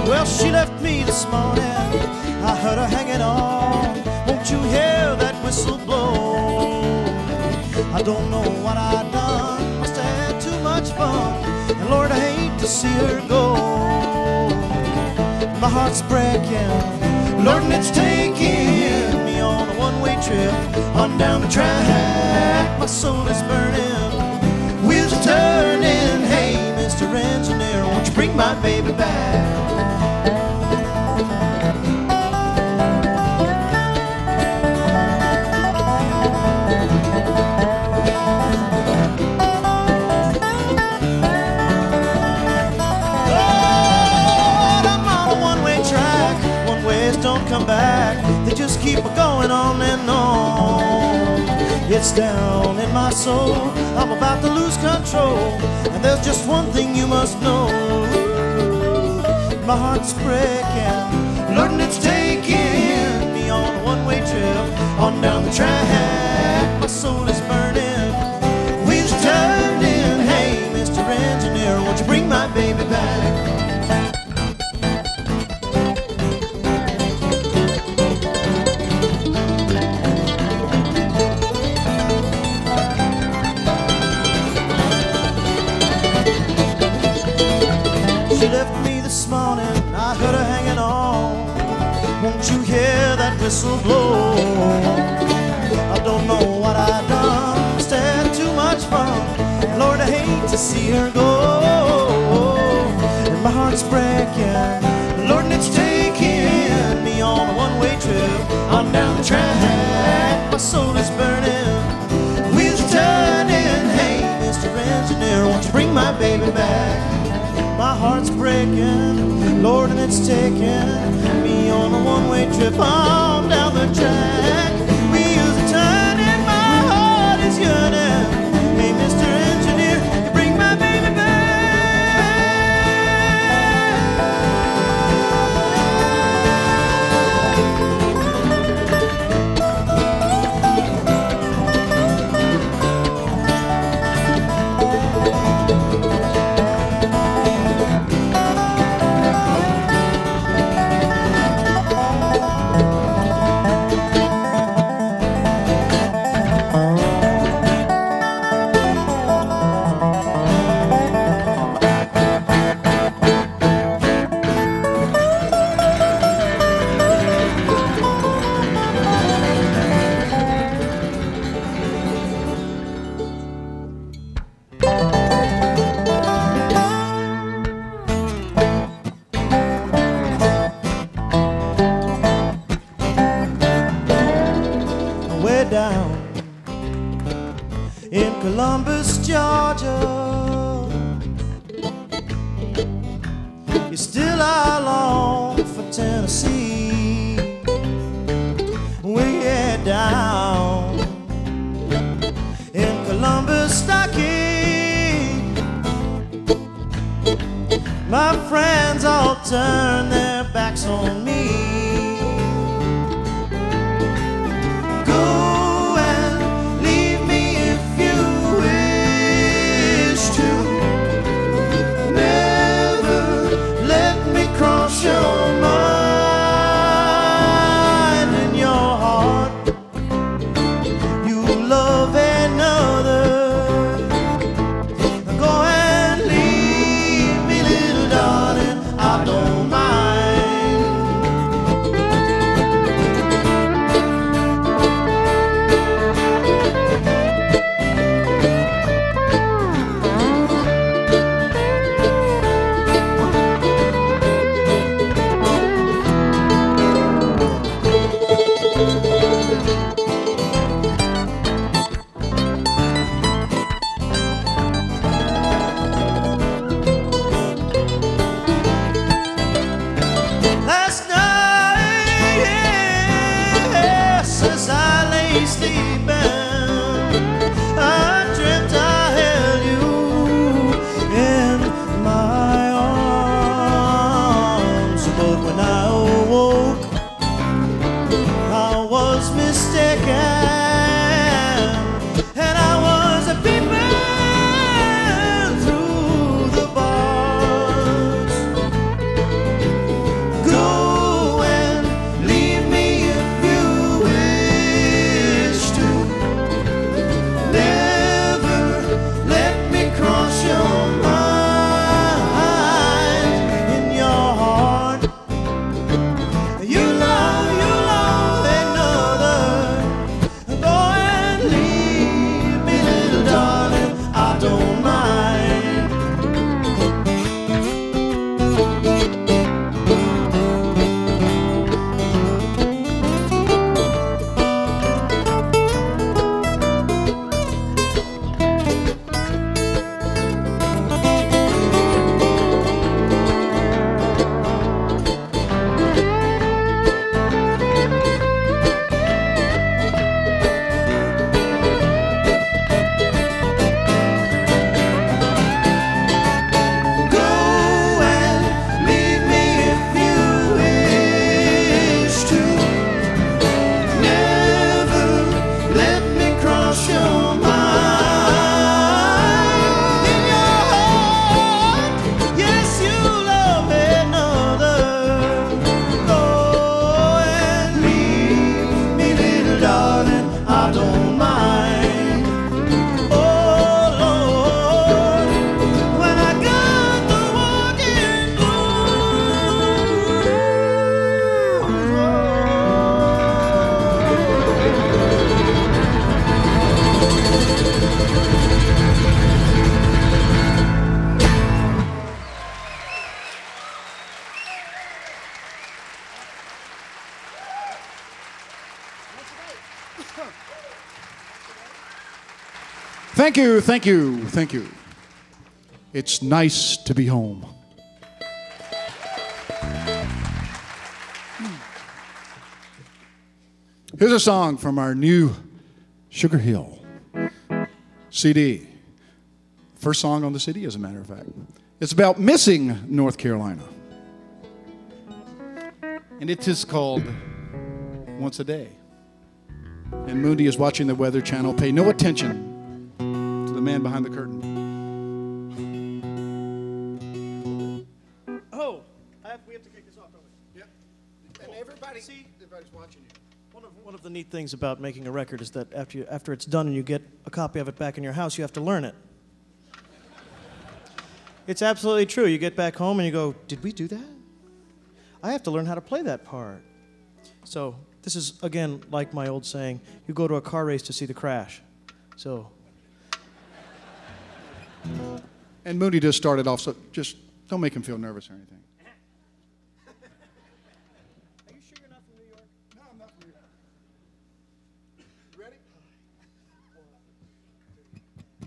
Well, she left me this morning, I heard her hanging on. Won't you hear that whistle blow? I don't know what I done, must have had too much fun, and Lord, I hate to see her go. My heart's breaking, Lord, and it's taking me on a one-way trip on down the track. My soul is burning, wheels are turning. Hey, Mr. Engineer, won't you bring my baby back? Don't come back, they just keep going on and on. It's down in my soul, I'm about to lose control, and there's just one thing you must know. My heart's breaking, Lord, and it's taking me on a one-way trip on down the track. My soul is burning, wheels are turning. Hey, Mr. Engineer, won't you bring my baby back? She left me this morning, I heard her hanging on. Won't you hear that whistle blow? I don't know what I done, must have had too much fun, Lord, I hate to see her go. And my heart's breaking, Lord, and it's taking me on a one-way trip on down the track. My soul is burning, wheels are turning. Hey, Mr. Engineer, won't you bring my baby back? My heart's breaking, Lord, and it's taking me on a one-way trip on down the track. Wheels are turning, my heart is yearning. Hey, Mr. Engineer, you bring my baby back. Way down in Columbus, Georgia, you still I long for Tennessee. Way down in Columbus, Stockade, my friends all turn their backs on me. Don't Thank you, thank you, thank you. It's nice to be home. Here's a song from our new Sugar Hill CD. First song on the CD, as a matter of fact. It's about missing North Carolina. And it is called Once a Day. And Moondy is watching the Weather Channel. Pay no attention to the man behind the curtain. Oh, we have to kick this off, don't we? Yep. And everybody's watching you. One of the neat things about making a record is that after it's done and you get a copy of it back in your house, you have to learn it. It's absolutely true. You get back home and you go, did we do that? I have to learn how to play that part. So this is, again, like my old saying, you go to a car race to see the crash. So. And Mooney just started off, so just don't make him feel nervous or anything. Are you sure you're not from New York? No, I'm not from New York.